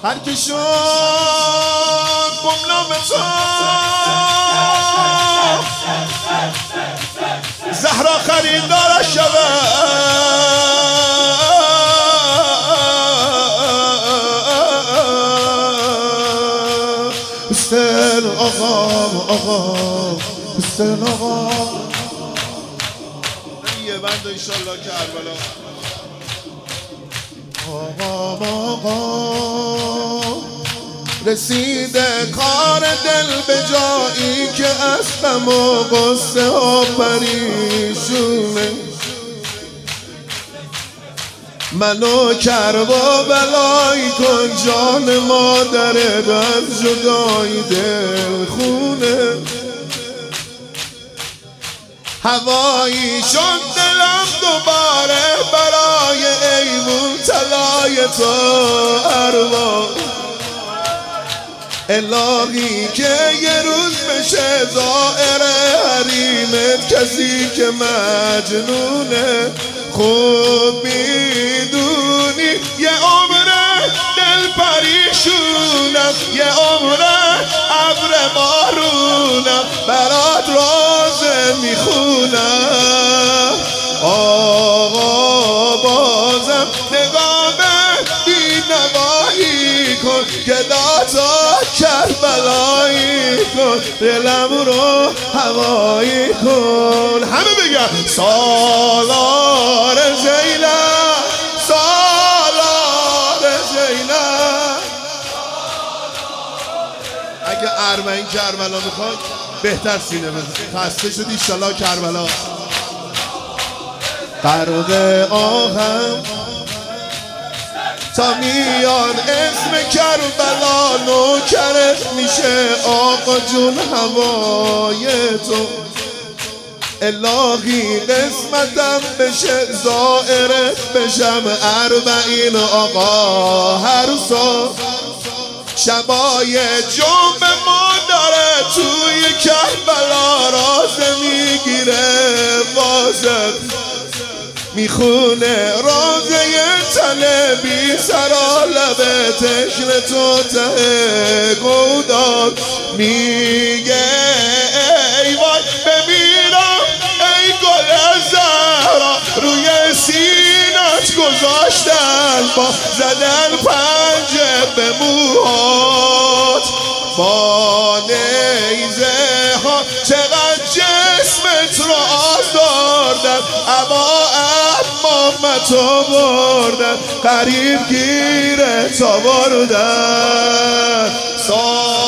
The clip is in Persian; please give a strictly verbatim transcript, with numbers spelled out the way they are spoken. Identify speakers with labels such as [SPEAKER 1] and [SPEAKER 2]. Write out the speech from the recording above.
[SPEAKER 1] هر که شد گمنام تو زهرا خریدار شود حسین آقا آقا حسین آقا یه بند انشالله کربلا آقا آقا رسیده کار دل به جایی که اصلم و قصه ها پریشونه منو کرب و بلایی کن جان مادرت از جدایی دل خونه هوایی شد دلم دوباره برای ایمون طلای تو اروا الهی که یه روز بشه زائر حریمت کسی که مجنونه خوب میدونی یه عمره دل پریشونم یه عمره ابر بارونم برات رازه میخونم آقا بازم نگاه بینوایی کن گداتا کربلایی کن دلم رو هوایی کن همه بگن سالار زینب سالار زینب اگه ارمین کربلا میخواد بهتر سینه بزن خسته شدی انشالله کربلا غرق آهم تا میاد اسم کربلا نوکرت میشه آقا جون هوای تو الهی قسمتم بشه زائرت بشم اربعین آقا هر سال شبای جمعه مادره توی کربلا راز میگیره واسه میخونه رازه تنه بی سرا لبه تشن تو ته گودار میگه ای وای بمیرم ای گل زهرا روی سینت گذاشتن با زدن پنجه به موهات با نیزه ها چقدر جسمت رو آزاردن اما امامتو بردن قریب گیرت آوردن